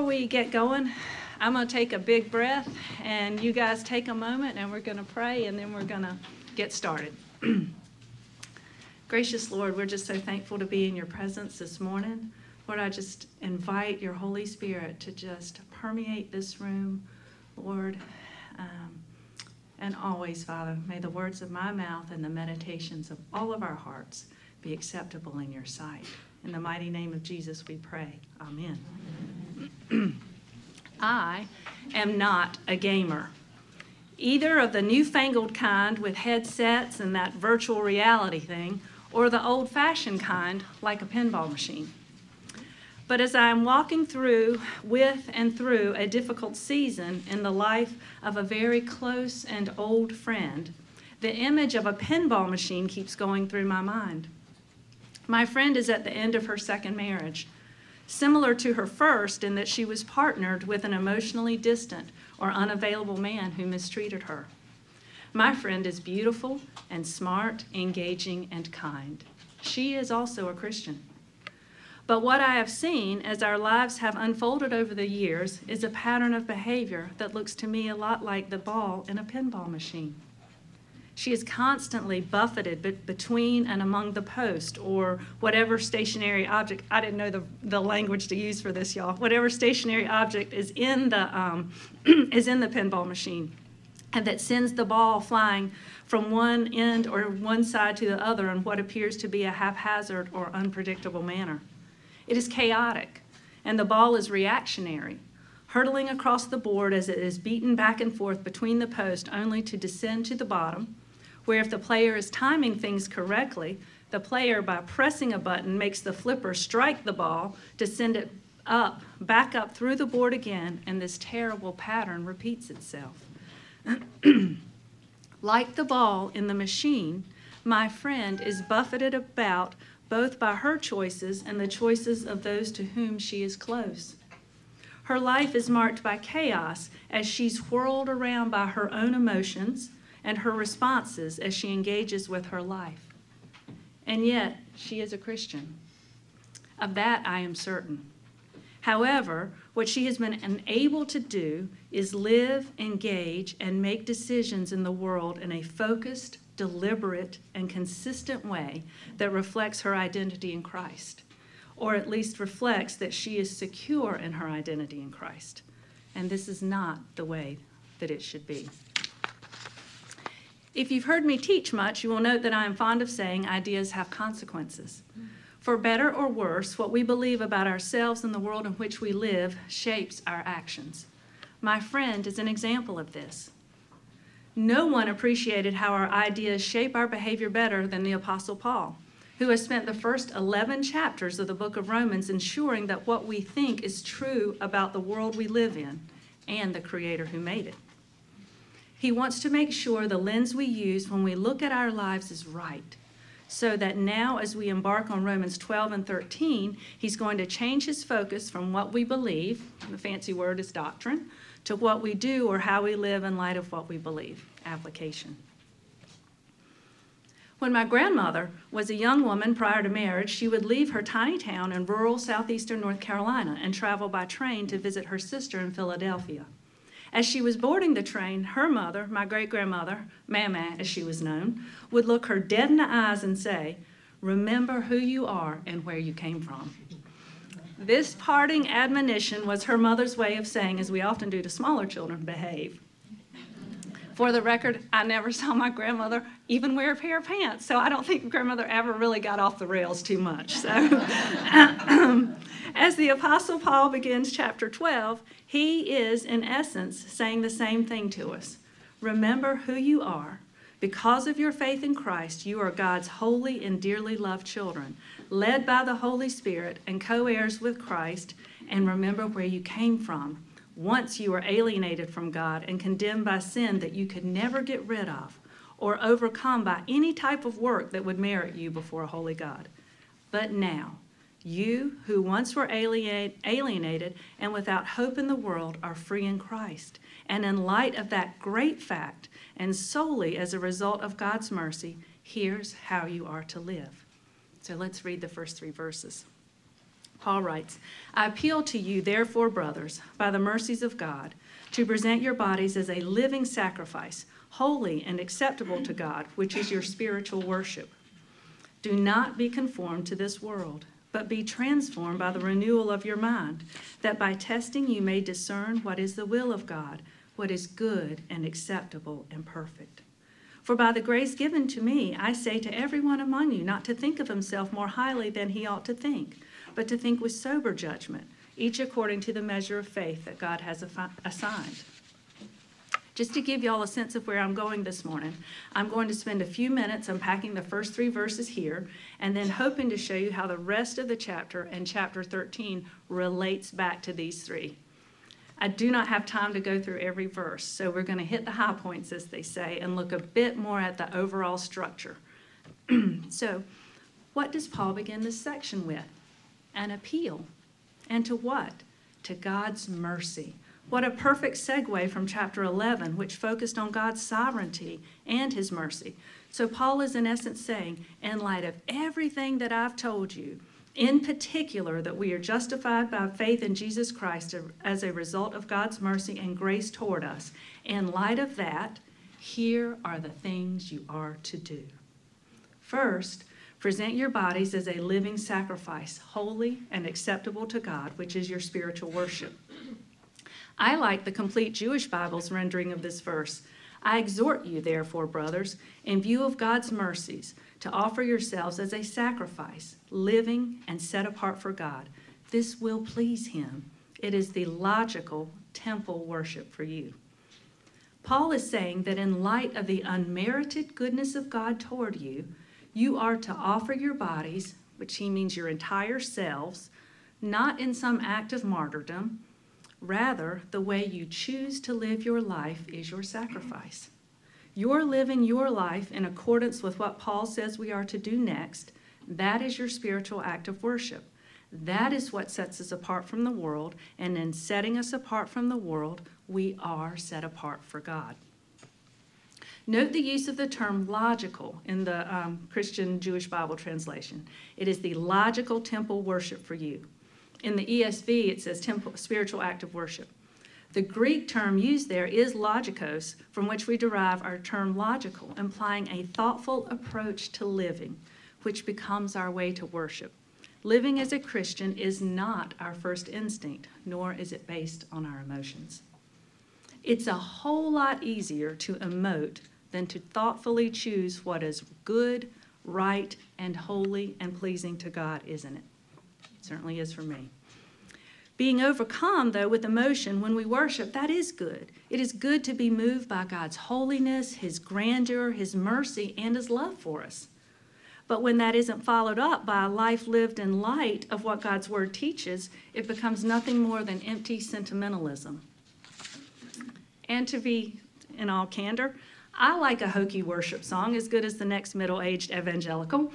we get going, I'm going to take a big breath, and you guys take a moment, and we're going to pray, and then we're going to get started. Gracious Lord, we're just so thankful to be in your presence this morning. Lord, I just invite your Holy Spirit to just permeate this room, Lord. And always, Father, may the words of my mouth and the meditations of all of our hearts be acceptable in your sight. In the mighty name of Jesus we pray. Amen. I am not a gamer, either of the newfangled kind with headsets and that virtual reality thing, or the old-fashioned kind like a pinball machine. But as I am walking with and through a difficult season in the life of a very close and old friend, the image of a pinball machine keeps going through my mind. My friend is at the end of her second marriage, similar to her first in that she was partnered with an emotionally distant or unavailable man who mistreated her. My friend is beautiful and smart, engaging, and kind. She is also a Christian. But what I have seen as our lives have unfolded over the years is a pattern of behavior that looks to me a lot like the ball in a pinball machine. She is constantly buffeted between and among the post or whatever stationary object. I didn't know the language to use for this, y'all. Whatever stationary object is in the pinball machine, and that sends the ball flying from one end or one side to the other in what appears to be a haphazard or unpredictable manner. It is chaotic, and the ball is reactionary, hurtling across the board as it is beaten back and forth between the posts only to descend to the bottom, where if the player is timing things correctly, the player, by pressing a button, makes the flipper strike the ball to send it back up through the board again, and this terrible pattern repeats itself. Like the ball in the machine, my friend is buffeted about both by her choices and the choices of those to whom she is close. Her life is marked by chaos as she's whirled around by her own emotions and her responses as she engages with her life. And yet, she is a Christian. Of that I am certain. However, what she has been unable to do is live, engage, and make decisions in the world in a focused, deliberate, and consistent way that reflects her identity in Christ, or at least reflects that she is secure in her identity in Christ. And this is not the way that it should be. If you've heard me teach much, you will note that I am fond of saying ideas have consequences. For better or worse, what we believe about ourselves and the world in which we live shapes our actions. My friend is an example of this. No one appreciated how our ideas shape our behavior better than the Apostle Paul, who has spent the first 11 chapters of the book of Romans ensuring that what we think is true about the world we live in and the Creator who made it. He wants to make sure the lens we use when we look at our lives is right, so that now as we embark on Romans 12 and 13, he's going to change his focus from what we believe, the fancy word is doctrine, to what we do or how we live in light of what we believe, application. When my grandmother was a young woman prior to marriage, she would leave her tiny town in rural southeastern North Carolina and travel by train to visit her sister in Philadelphia. As she was boarding the train, her mother, my great-grandmother, Mama as she was known, would look her dead in the eyes and say, "Remember who you are and where you came from." This parting admonition was her mother's way of saying, as we often do to smaller children, behave. For the record, I never saw my grandmother even wear a pair of pants, so I don't think grandmother ever really got off the rails too much. So, as the Apostle Paul begins chapter 12, he is, in essence, saying the same thing to us. Remember who you are. Because of your faith in Christ, you are God's holy and dearly loved children, led by the Holy Spirit and co-heirs with Christ, and remember where you came from. Once you were alienated from God and condemned by sin that you could never get rid of or overcome by any type of work that would merit you before a holy God. But now, you who once were alienated and without hope in the world are free in Christ. And in light of that great fact, and solely as a result of God's mercy, here's how you are to live. So let's read the first 3 verses. Paul writes, I appeal to you, therefore, brothers, by the mercies of God, to present your bodies as a living sacrifice, holy and acceptable to God, which is your spiritual worship. Do not be conformed to this world, but be transformed by the renewal of your mind, that by testing you may discern what is the will of God, what is good and acceptable and perfect. For by the grace given to me, I say to everyone among you not to think of himself more highly than he ought to think, but to think with sober judgment, each according to the measure of faith that God has assigned. Just to give y'all a sense of where I'm going this morning, I'm going to spend a few minutes unpacking the first 3 verses here, and then hoping to show you how the rest of the chapter and chapter 13 relates back to these 3. I do not have time to go through every verse, so we're going to hit the high points, as they say, and look a bit more at the overall structure. So, what does Paul begin this section with? An appeal. And to what? To God's mercy. What a perfect segue from chapter 11, which focused on God's sovereignty and his mercy. So Paul is in essence saying, in light of everything that I've told you, in particular that we are justified by faith in Jesus Christ as a result of God's mercy and grace toward us, in light of that, here are the things you are to do. First, present your bodies as a living sacrifice, holy and acceptable to God, which is your spiritual worship. I like the Complete Jewish Bible's rendering of this verse. I exhort you, therefore, brothers, in view of God's mercies, to offer yourselves as a sacrifice, living and set apart for God. This will please him. It is the logical temple worship for you. Paul is saying that in light of the unmerited goodness of God toward you, you are to offer your bodies, which he means your entire selves, not in some act of martyrdom. Rather, the way you choose to live your life is your sacrifice. You're living your life in accordance with what Paul says we are to do next. That is your spiritual act of worship. That is what sets us apart from the world, and in setting us apart from the world, we are set apart for God. Note the use of the term logical in the Christian Jewish Bible translation. It is the logical temple worship for you. In the ESV, it says temple, spiritual act of worship. The Greek term used there is logikos, from which we derive our term logical, implying a thoughtful approach to living, which becomes our way to worship. Living as a Christian is not our first instinct, nor is it based on our emotions. It's a whole lot easier to emote than to thoughtfully choose what is good, right, and holy and pleasing to God, isn't it? It certainly is for me. Being overcome, though, with emotion when we worship, that is good. It is good to be moved by God's holiness, his grandeur, his mercy, and his love for us. But when that isn't followed up by a life lived in light of what God's word teaches, it becomes nothing more than empty sentimentalism. And to be in all candor, I like a hokey worship song as good as the next middle-aged evangelical.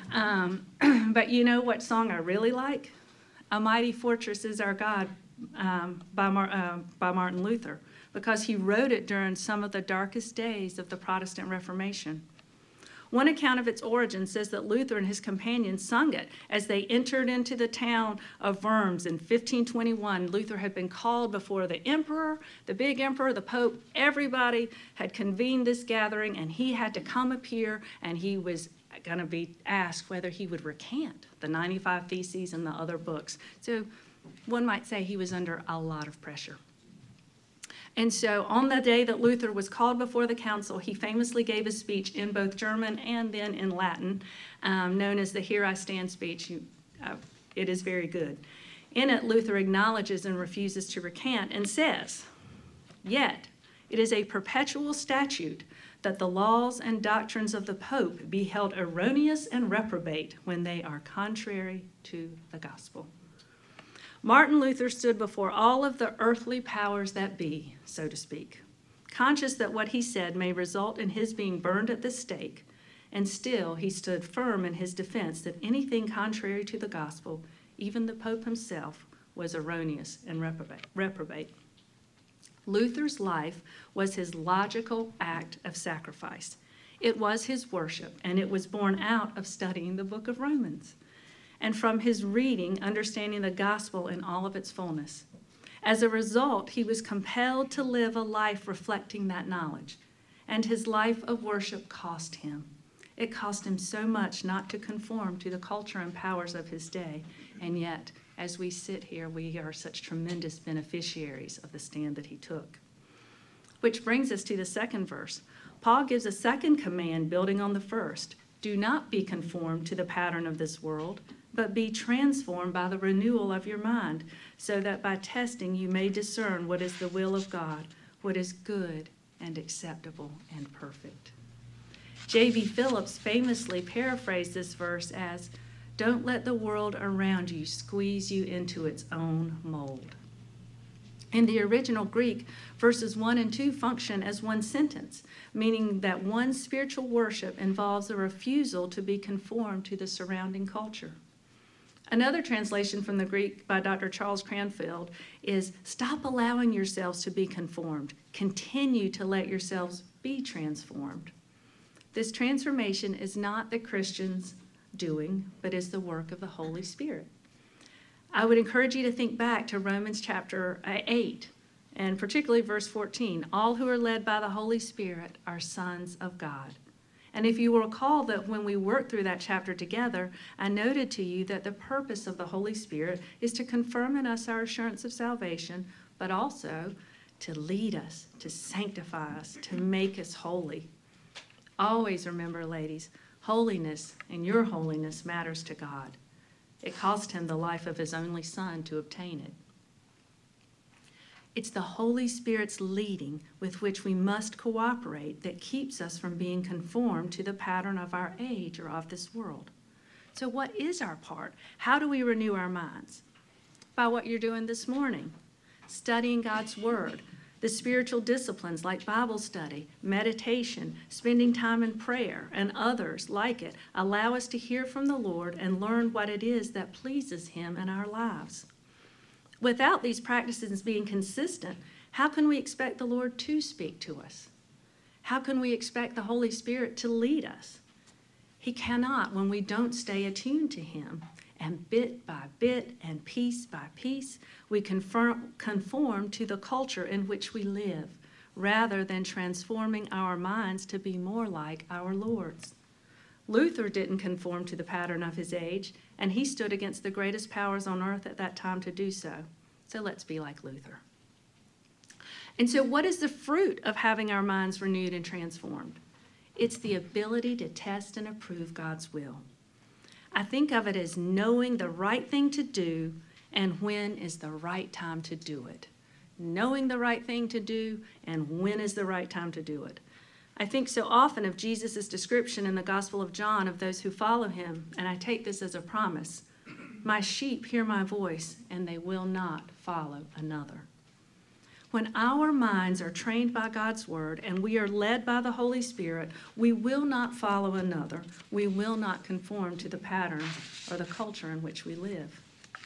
But you know what song I really like? A Mighty Fortress is Our God by Martin Luther, because he wrote it during some of the darkest days of the Protestant Reformation. One account of its origin says that Luther and his companions sung it as they entered into the town of Worms in 1521. Luther had been called before the emperor, the big emperor, the pope. Everybody had convened this gathering, and he had to come appear, and he was going to be asked whether he would recant the 95 Theses and the other books. So one might say he was under a lot of pressure. And so on the day that Luther was called before the council, he famously gave a speech in both German and then in Latin, known as the Here I Stand speech. It is very good. In it, Luther acknowledges and refuses to recant and says, "Yet it is a perpetual statute that the laws and doctrines of the Pope be held erroneous and reprobate when they are contrary to the gospel." Martin Luther stood before all of the earthly powers that be, so to speak, conscious that what he said may result in his being burned at the stake, and still he stood firm in his defense that anything contrary to the gospel, even the Pope himself, was erroneous and reprobate. Luther's life was his logical act of sacrifice. It was his worship, and it was born out of studying the book of Romans. and from his reading, understanding the gospel in all of its fullness. As a result, he was compelled to live a life reflecting that knowledge, and his life of worship cost him. It cost him so much not to conform to the culture and powers of his day, and yet, as we sit here, we are such tremendous beneficiaries of the stand that he took. Which brings us to the second verse. Paul gives a second command building on the first. Do not be conformed to the pattern of this world, but be transformed by the renewal of your mind, so that by testing you may discern what is the will of God, what is good and acceptable and perfect. J.B. Phillips famously paraphrased this verse as, don't let the world around you squeeze you into its own mold. In the original Greek, verses 1 and 2 function as one sentence, meaning that one's spiritual worship involves a refusal to be conformed to the surrounding culture. Another translation from the Greek by Dr. Charles Cranfield is, stop allowing yourselves to be conformed. Continue to let yourselves be transformed. This transformation is not the Christian's doing, but is the work of the Holy Spirit. I would encourage you to think back to Romans chapter 8, and particularly verse 14. All who are led by the Holy Spirit are sons of God. And if you will recall that when we worked through that chapter together, I noted to you that the purpose of the Holy Spirit is to confirm in us our assurance of salvation, but also to lead us, to sanctify us, to make us holy. Always remember, ladies, holiness and your holiness matters to God. It cost him the life of his only son to obtain it. It's the Holy Spirit's leading with which we must cooperate that keeps us from being conformed to the pattern of our age or of this world. So what is our part? How do we renew our minds? By what you're doing this morning, studying God's Word, the spiritual disciplines like Bible study, meditation, spending time in prayer, and others like it allow us to hear from the Lord and learn what it is that pleases Him in our lives. Without these practices being consistent, how can we expect the Lord to speak to us? How can we expect the Holy Spirit to lead us? He cannot when we don't stay attuned to Him. And bit by bit and piece by piece, we conform to the culture in which we live, rather than transforming our minds to be more like our Lord's. Luther didn't conform to the pattern of his age, and he stood against the greatest powers on earth at that time to do so. So let's be like Luther. And so what is the fruit of having our minds renewed and transformed? It's the ability to test and approve God's will. I think of it as knowing the right thing to do and when is the right time to do it. Knowing the right thing to do and when is the right time to do it. I think so often of Jesus' description in the Gospel of John of those who follow him, and I take this as a promise. My sheep hear my voice, and they will not follow another. When our minds are trained by God's Word and we are led by the Holy Spirit, we will not follow another. We will not conform to the pattern or the culture in which we live.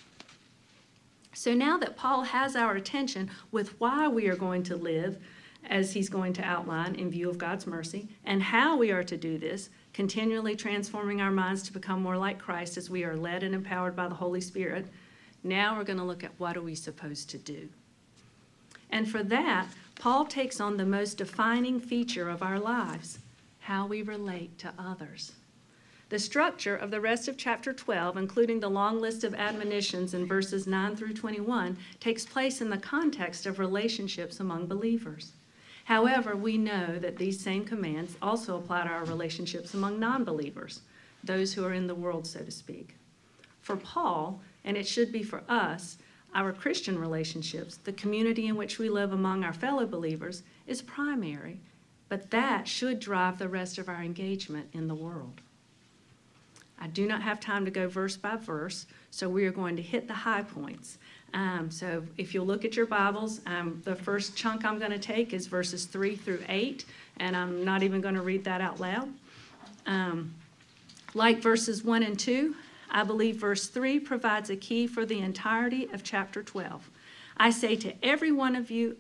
So now that Paul has our attention with why we are going to live, as he's going to outline in view of God's mercy, and how we are to do this, continually transforming our minds to become more like Christ as we are led and empowered by the Holy Spirit, now we're going to look at what are we supposed to do. And for that, Paul takes on the most defining feature of our lives, how we relate to others. The structure of the rest of chapter 12, including the long list of admonitions in verses 9 through 21, takes place in the context of relationships among believers. However, we know that these same commands also apply to our relationships among non-believers, those who are in the world, so to speak. For Paul, and it should be for us, our Christian relationships, the community in which we live among our fellow believers, is primary, but that should drive the rest of our engagement in the world. I do not have time to go verse by verse, so we are going to hit the high points. So if you'll look at your Bibles, the first chunk I'm going to take is verses 3 through 8, and I'm not even going to read that out loud. Like verses 1 and 2, I believe verse 3 provides a key for the entirety of chapter 12. I say to everyone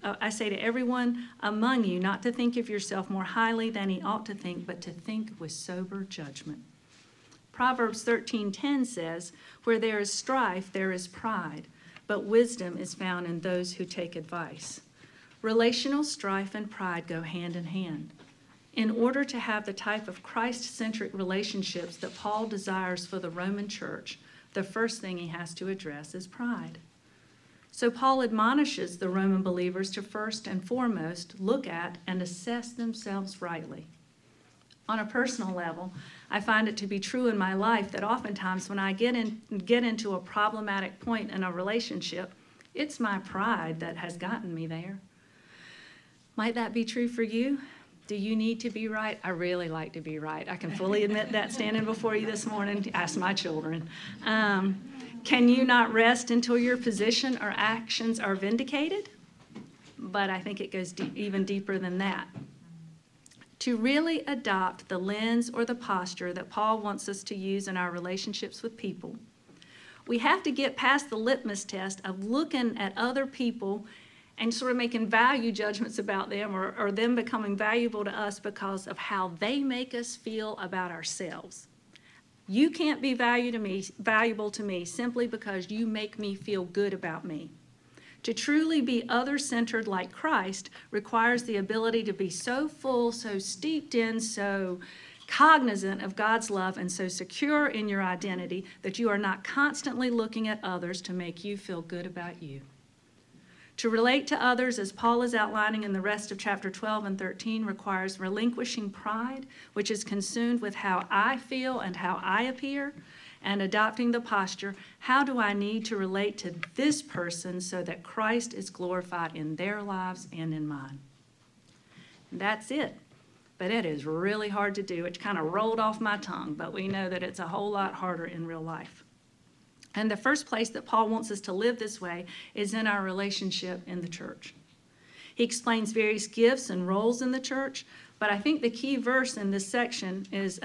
among you not to think of yourself more highly than he ought to think, but to think with sober judgment. Proverbs 13:10 says, "Where there is strife, there is pride, but wisdom is found in those who take advice." Relational strife and pride go hand in hand. In order to have the type of Christ-centric relationships that Paul desires for the Roman church, the first thing he has to address is pride. So Paul admonishes the Roman believers to first and foremost look at and assess themselves rightly. On a personal level, I find it to be true in my life that oftentimes when I get into a problematic point in a relationship, it's my pride that has gotten me there. Might that be true for you? Do you need to be right? I really like to be right. I can fully admit that standing before you this morning. Ask my children. Can you not rest until your position or actions are vindicated? But I think it goes even deeper than that. To really adopt the lens or the posture that Paul wants us to use in our relationships with people, we have to get past the litmus test of looking at other people and sort of making value judgments about them or them becoming valuable to us because of how they make us feel about ourselves. You can't be valuable to me simply because you make me feel good about me. To truly be other-centered like Christ requires the ability to be so full, so steeped in, so cognizant of God's love, and so secure in your identity that you are not constantly looking at others to make you feel good about you. To relate to others, as Paul is outlining in the rest of chapter 12 and 13, requires relinquishing pride, which is consumed with how I feel and how I appear, and adopting the posture, how do I need to relate to this person so that Christ is glorified in their lives and in mine? That's it. But it is really hard to do. It kind of rolled off my tongue, but we know that it's a whole lot harder in real life. And the first place that Paul wants us to live this way is in our relationship in the church. He explains various gifts and roles in the church, but I think the key verse in this section is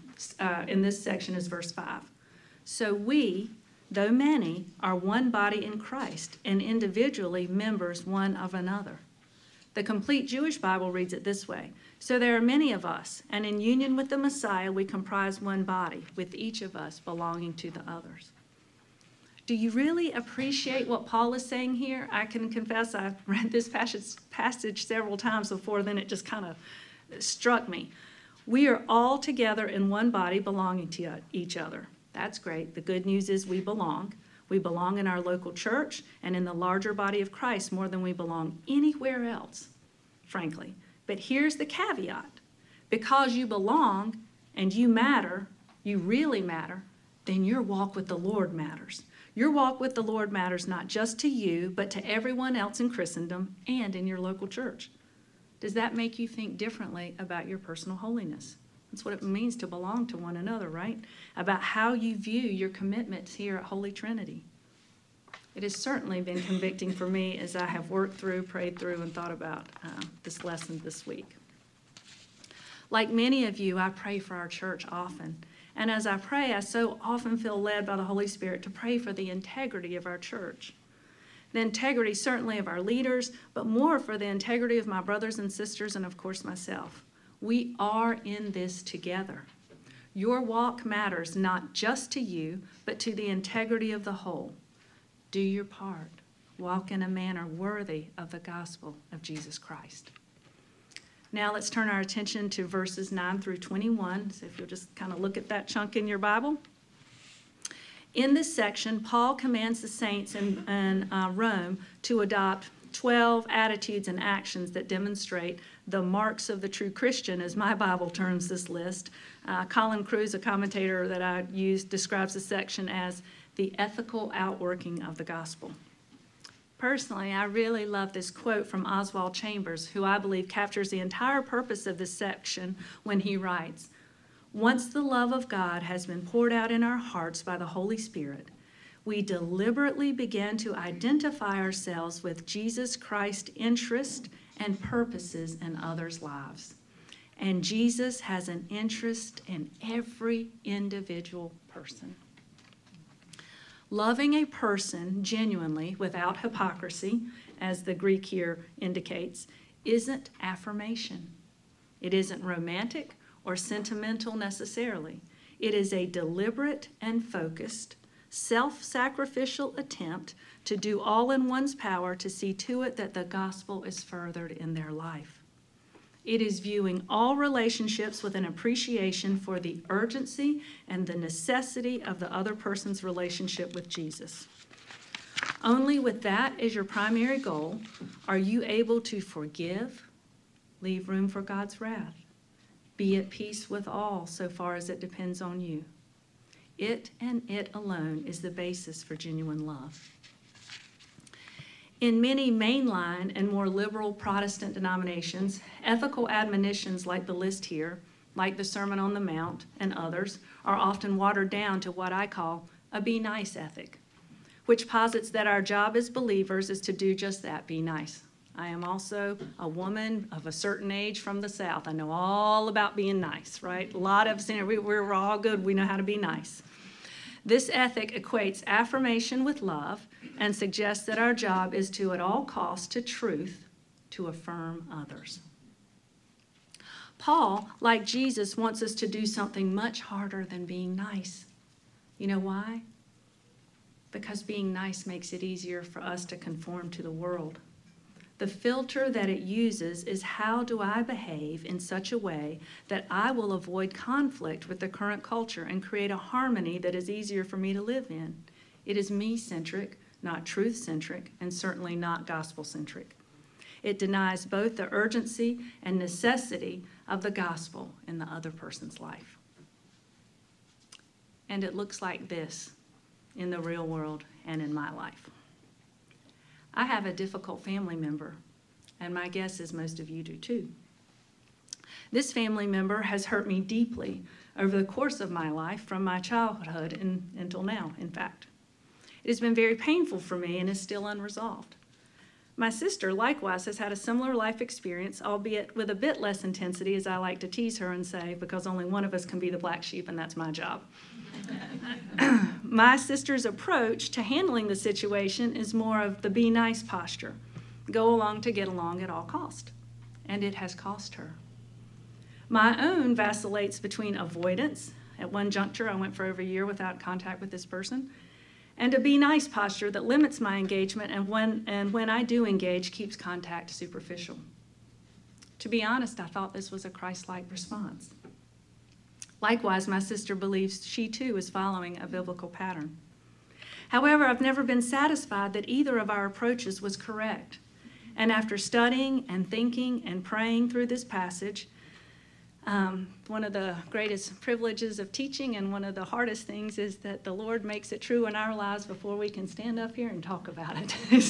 verse 5. So we, though many, are one body in Christ, and individually members one of another. The complete Jewish Bible reads it this way: so there are many of us, and in union with the Messiah we comprise one body, with each of us belonging to the others. Do you really appreciate what Paul is saying here? I can confess I've read this passage several times before, then it just kind of struck me. We are all together in one body belonging to each other. That's great. The good news is we belong. We belong in our local church and in the larger body of Christ more than we belong anywhere else, frankly. But here's the caveat. Because you belong and you matter, you really matter, then your walk with the Lord matters. Your walk with the Lord matters not just to you, but to everyone else in Christendom and in your local church. Does that make you think differently about your personal holiness? That's what it means to belong to one another, right? About how you view your commitments here at Holy Trinity. It has certainly been convicting for me as I have worked through, prayed through, and thought about this lesson this week. Like many of you, I pray for our church often. And as I pray, I so often feel led by the Holy Spirit to pray for the integrity of our church. The integrity certainly of our leaders, but more for the integrity of my brothers and sisters and, of course, myself. We are in this together. Your walk matters not just to you, but to the integrity of the whole. Do your part. Walk in a manner worthy of the gospel of Jesus Christ. Now let's turn our attention to verses 9 through 21. So if you'll just kind of look at that chunk in your Bible. In this section, Paul commands the saints in Rome to adopt 12 attitudes and actions that demonstrate the marks of the true Christian, as my Bible terms this list. Colin Cruz, a commentator that I used, describes this section as the ethical outworking of the gospel. Personally, I really love this quote from Oswald Chambers, who I believe captures the entire purpose of this section when he writes, "Once the love of God has been poured out in our hearts by the Holy Spirit, we deliberately begin to identify ourselves with Jesus Christ's interest and purposes in others' lives. And Jesus has an interest in every individual person. Loving a person genuinely, without hypocrisy, as the Greek here indicates, isn't affirmation. It isn't romantic or sentimental necessarily. It is a deliberate and focused, self-sacrificial attempt to do all in one's power to see to it that the gospel is furthered in their life. It is viewing all relationships with an appreciation for the urgency and the necessity of the other person's relationship with Jesus. Only with that as your primary goal are you able to forgive, leave room for God's wrath, be at peace with all so far as it depends on you. It and it alone is the basis for genuine love. In many mainline and more liberal Protestant denominations, ethical admonitions like the list here, like the Sermon on the Mount and others, are often watered down to what I call a be nice ethic, which posits that our job as believers is to do just that, be nice. I am also a woman of a certain age from the South. I know all about being nice, right? A lot of us, we're all good. We know how to be nice. This ethic equates affirmation with love and suggests that our job is to, at all costs, to truth, to affirm others. Paul, like Jesus, wants us to do something much harder than being nice. You know why? Because being nice makes it easier for us to conform to the world. The filter that it uses is how do I behave in such a way that I will avoid conflict with the current culture and create a harmony that is easier for me to live in. It is me-centric, not truth-centric, and certainly not gospel-centric. It denies both the urgency and necessity of the gospel in the other person's life. And it looks like this in the real world and in my life. I have a difficult family member, and my guess is most of you do too. This family member has hurt me deeply over the course of my life, from my childhood until now, in fact. It has been very painful for me and is still unresolved. My sister, likewise, has had a similar life experience, albeit with a bit less intensity, as I like to tease her and say, because only one of us can be the black sheep, and that's my job. My sister's approach to handling the situation is more of the be nice posture. Go along to get along at all cost. And it has cost her. My own vacillates between avoidance. At one juncture, I went for over a year without contact with this person. And a be nice posture that limits my engagement and when I do engage, keeps contact superficial. To be honest, I thought this was a Christ-like response. Likewise, my sister believes she too is following a biblical pattern. However, I've never been satisfied that either of our approaches was correct. And after studying and thinking and praying through this passage, one of the greatest privileges of teaching and one of the hardest things is that the Lord makes it true in our lives before we can stand up here and talk about it.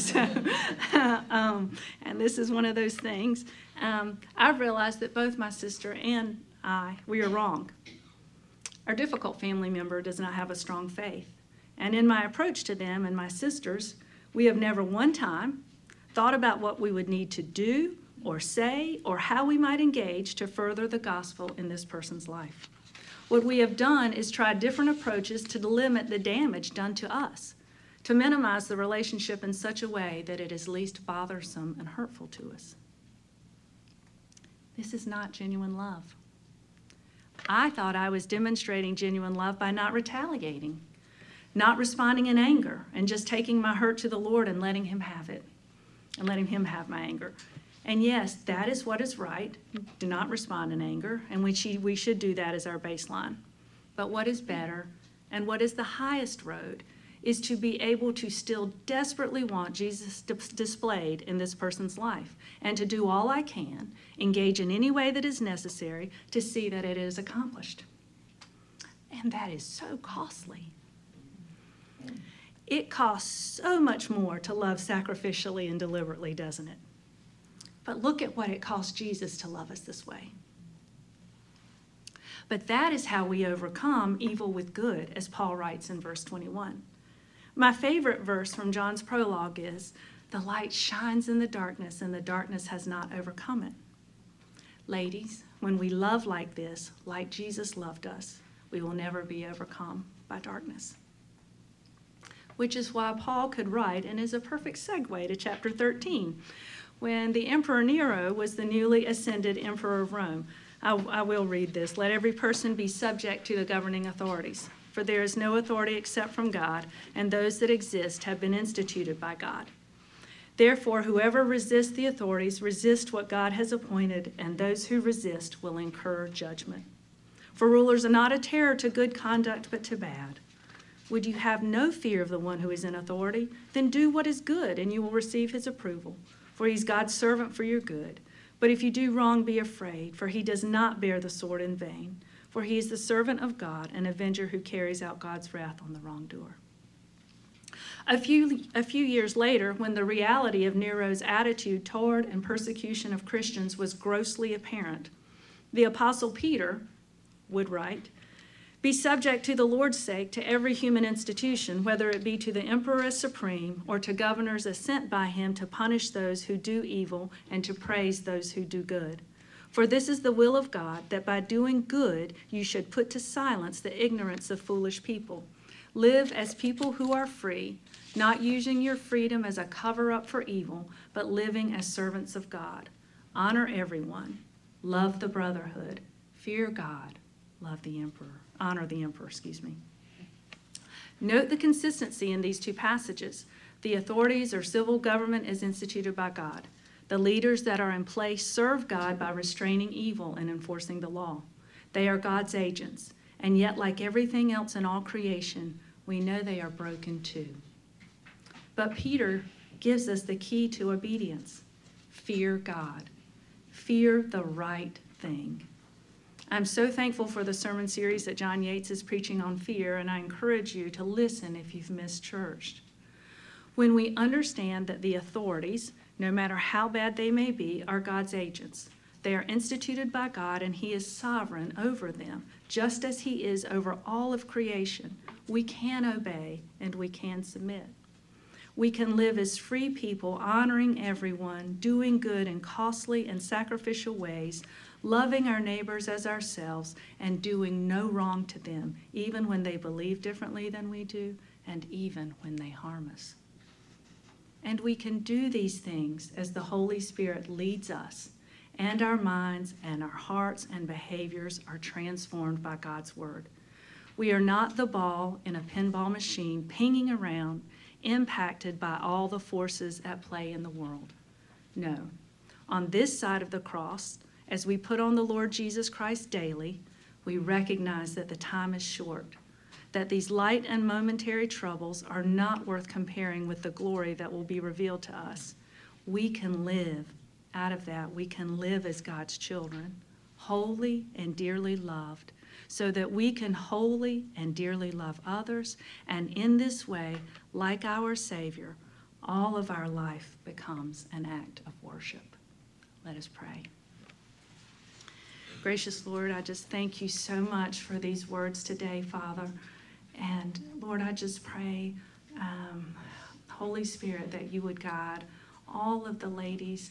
And this is one of those things. I've realized that both my sister and we are wrong. Our difficult family member does not have a strong faith. And in my approach to them and my sisters, we have never one time thought about what we would need to do or say or how we might engage to further the gospel in this person's life. What we have done is try different approaches to limit the damage done to us, to minimize the relationship in such a way that it is least bothersome and hurtful to us. This is not genuine love. I thought I was demonstrating genuine love by not retaliating, not responding in anger, and just taking my hurt to the Lord and letting him have it, and letting him have my anger. And yes, that is what is right. Do not respond in anger, and we should do that as our baseline. But what is better, and what is the highest road, is to be able to still desperately want Jesus displayed in this person's life, and to do all I can, engage in any way that is necessary to see that it is accomplished. And that is so costly. It costs so much more to love sacrificially and deliberately, doesn't it? But look at what it cost Jesus to love us this way. But that is how we overcome evil with good, as Paul writes in verse 21. My favorite verse from John's prologue is, "The light shines in the darkness, and the darkness has not overcome it." Ladies, when we love like this, like Jesus loved us, we will never be overcome by darkness. Which is why Paul could write, and is a perfect segue to chapter 13, when the Emperor Nero was the newly ascended emperor of Rome. I will read this. Let every person be subject to the governing authorities, for there is no authority except from God, and those that exist have been instituted by God. Therefore, whoever resists the authorities resists what God has appointed, and those who resist will incur judgment. For rulers are not a terror to good conduct, but to bad. Would you have no fear of the one who is in authority? Then do what is good, and you will receive his approval, for he is God's servant for your good. But if you do wrong, be afraid, for he does not bear the sword in vain, for he is the servant of God, an avenger who carries out God's wrath on the wrongdoer. A few years later, when the reality of Nero's attitude toward and persecution of Christians was grossly apparent, the Apostle Peter would write, "Be subject to the Lord's sake to every human institution, whether it be to the emperor as supreme or to governors as sent by him to punish those who do evil and to praise those who do good. For this is the will of God, that by doing good you should put to silence the ignorance of foolish people. Live as people who are free, not using your freedom as a cover-up for evil, but living as servants of God. Honor everyone. Love the brotherhood. Fear God. Honor the emperor. Note the consistency in these two passages. The authorities or civil government is instituted by God. The leaders that are in place serve God by restraining evil and enforcing the law. They are God's agents, and yet, like everything else in all creation, we know they are broken too. But Peter gives us the key to obedience. Fear God. Fear the right thing. I'm so thankful for the sermon series that John Yates is preaching on fear, and I encourage you to listen if you've missed church. When we understand that the authorities, no matter how bad they may be, are God's agents, they are instituted by God and he is sovereign over them, just as he is over all of creation, we can obey and we can submit. We can live as free people, honoring everyone, doing good in costly and sacrificial ways, loving our neighbors as ourselves, and doing no wrong to them, even when they believe differently than we do, and even when they harm us. And we can do these things as the Holy Spirit leads us, and our minds and our hearts and behaviors are transformed by God's word. We are not the ball in a pinball machine pinging around, impacted by all the forces at play in the world. No. On this side of the cross, as we put on the Lord Jesus Christ daily, we recognize that the time is short, that these light and momentary troubles are not worth comparing with the glory that will be revealed to us. We can live out of that. We can live as God's children, holy and dearly loved, so that we can wholly and dearly love others, and in this way, like our Savior, all of our life becomes an act of worship. Let us pray. Gracious Lord, I just thank you so much for these words today, Father. And Lord, I just pray, Holy Spirit, that you would guide all of the ladies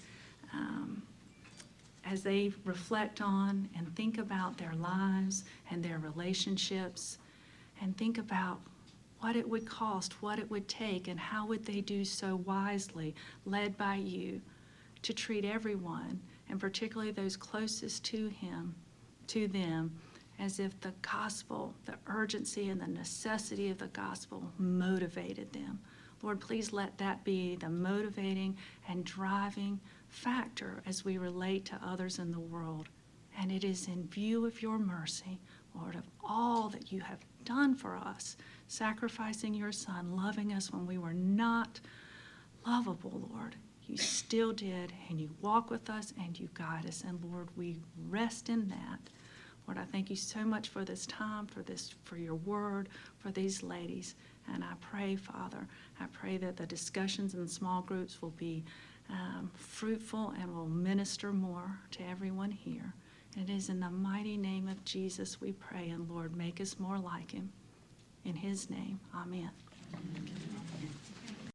as they reflect on and think about their lives and their relationships, and think about what it would cost, what it would take, and how would they do so wisely, led by you, to treat everyone, and particularly those closest to them, as if the gospel, the urgency and the necessity of the gospel motivated them. Lord, please let that be the motivating and driving factor as we relate to others in the world. And it is in view of your mercy, Lord, of all that you have done for us, sacrificing your Son, loving us when we were not lovable, Lord. You still did, and you walk with us, and you guide us. And Lord, we rest in that. Lord, I thank you so much for this time, for your word, for these ladies. And I pray, Father, I pray that the discussions in small groups will be fruitful and will minister more to everyone here. And it is in the mighty name of Jesus we pray. And Lord, make us more like him. In his name, amen.